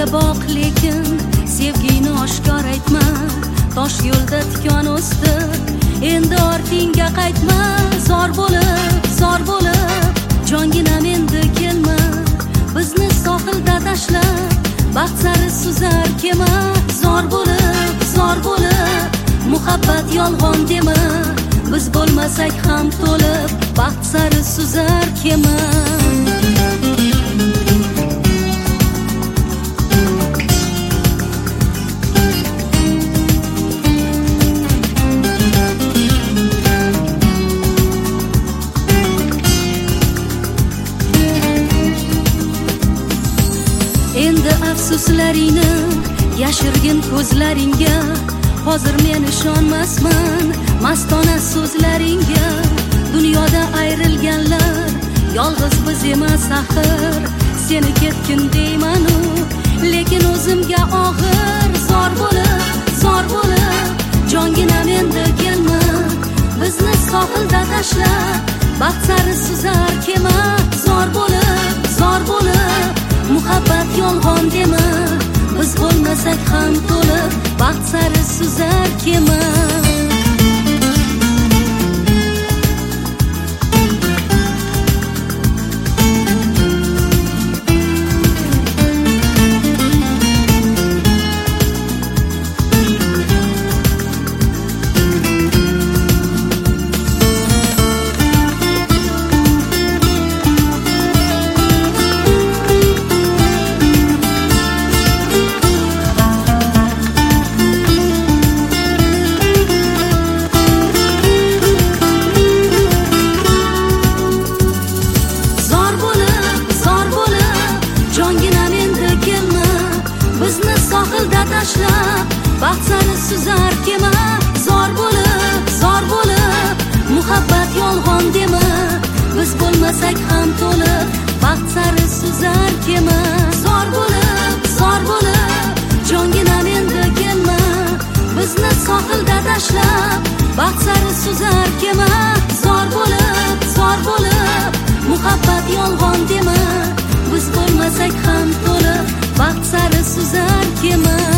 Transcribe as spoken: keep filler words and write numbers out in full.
menga boq lekin sevgingni oshkor aytma. Tosh yo'lda tikon o'sdi, endi ortingga qaytma. Zor bo'lib, zor bo'lib, jonginam endi kelma. Bizni sohilda tashlab, baxt sari suzar kema. Zor bo'lib, zor bo'lib, muhabbat yolg'on dema. Biz bo'lmasak ham to'lib, baxt sari suzar kema. Endi afsuslaringni yashirgin ko'zlaringga. Hozir men ishonmasman mastona so'zlaringga. Dunyoda ayrilganlar yolg'iz biz emas axir. Seni ketgin deyman-u, lekin o'zimga og'ir. Zor bo'lib, zor bo'lib, jonginam endi kelma. Bizni sohilda tashlab, baxt sari suzar kema. Zor bo'lib, zor bo'lib, muhabbat yolg'on dema. Biz bo'lmasak ham to'lib, baxt sari suzar kema. Bizni sohilda tashlab, baxt sari suzar kema. Zor bo'lib, zor bo'lib, muhabbat yolg'on dema. Biz bo'lmasak ham to'lib, baxt sari suzar kema. Zor bo'lib, zor bo'lib, jonginam endi kelma. Bizni sohilda tashlab, baxt sari suzar kema. Zor bo'lib, zor bo'lib, muhabbat yolg'on dema. Biz bo'lmasak ham to'lib, baxt sari suzar kema.